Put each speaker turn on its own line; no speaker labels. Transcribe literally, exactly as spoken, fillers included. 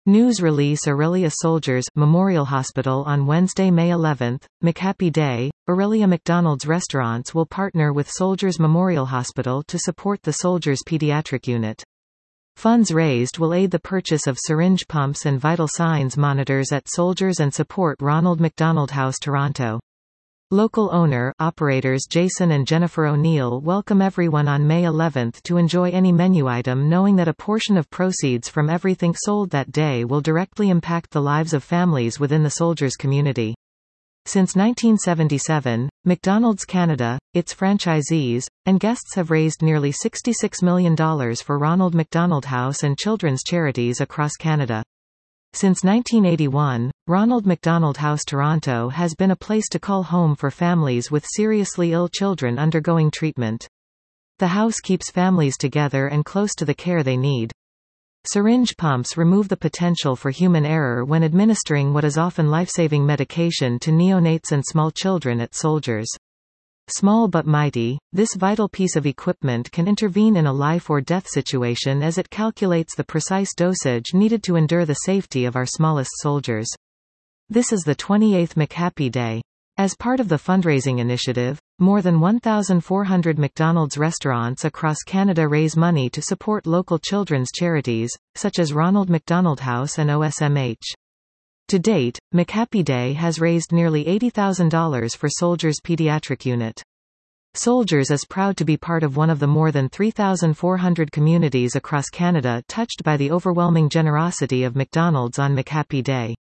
News release Aurelia Soldiers Memorial Hospital on Wednesday, May eleventh. McHappy Day. Aurelia McDonald's restaurants will partner with Soldiers Memorial Hospital to support the Soldiers Pediatric Unit. Funds raised will aid the purchase of syringe pumps and vital signs monitors at Soldiers and support Ronald McDonald House Toronto. Local owner-operators Jason and Jennifer O'Neill welcome everyone on May eleventh to enjoy any menu item, knowing that a portion of proceeds from everything sold that day will directly impact the lives of families within the Soldiers community. Since nineteen seventy-seven, McDonald's Canada, its franchisees, and guests have raised nearly sixty-six million dollars for Ronald McDonald House and children's charities across Canada. Since nineteen eighty-one, Ronald McDonald House Toronto has been a place to call home for families with seriously ill children undergoing treatment. The house keeps families together and close to the care they need. Syringe pumps remove the potential for human error when administering what is often life-saving medication to neonates and small children at Soldiers. Small but mighty, this vital piece of equipment can intervene in a life or death situation as it calculates the precise dosage needed to ensure the safety of our smallest soldiers. This is the twenty-eighth McHappy Day. As part of the fundraising initiative, more than one thousand four hundred McDonald's restaurants across Canada raise money to support local children's charities, such as Ronald McDonald House and O S M H. To date, McHappy Day has raised nearly eighty thousand dollars for Soldiers Pediatric Unit. Soldiers is proud to be part of one of the more than three thousand four hundred communities across Canada touched by the overwhelming generosity of McDonald's on McHappy Day.